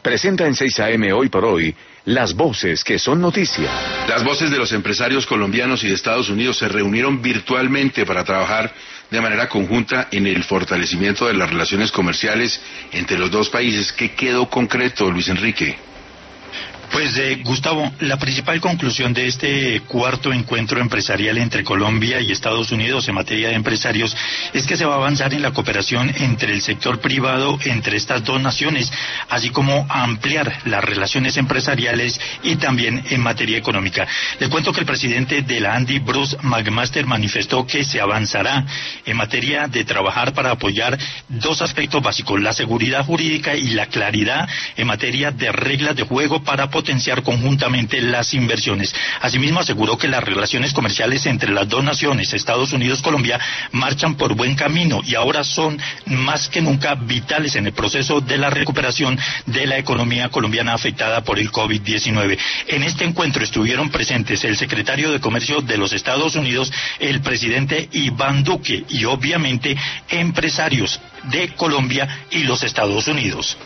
presenta en 6 AM Hoy por Hoy las voces que son noticia. Las voces de los empresarios colombianos y de Estados Unidos se reunieron virtualmente para trabajar de manera conjunta en el fortalecimiento de las relaciones comerciales entre los dos países. ¿Qué quedó concreto, Luis Enrique? Pues Gustavo, la principal conclusión de este cuarto encuentro empresarial entre Colombia y Estados Unidos en materia de empresarios es que se va a avanzar en la cooperación entre el sector privado entre estas dos naciones, así como a ampliar las relaciones empresariales y también en materia económica. Le cuento que el presidente de la ANDI, Bruce McMaster, manifestó que se avanzará en materia de trabajar para apoyar dos aspectos básicos: la seguridad jurídica y la claridad en materia de reglas de juego para potenciar conjuntamente las inversiones. Asimismo, aseguró que las relaciones comerciales entre las dos naciones, Estados Unidos-Colombia, marchan por buen camino y ahora son más que nunca vitales en el proceso de la recuperación de la economía colombiana afectada por el COVID-19. En este encuentro estuvieron presentes el secretario de Comercio de los Estados Unidos, el presidente Iván Duque, y obviamente empresarios de Colombia y los Estados Unidos.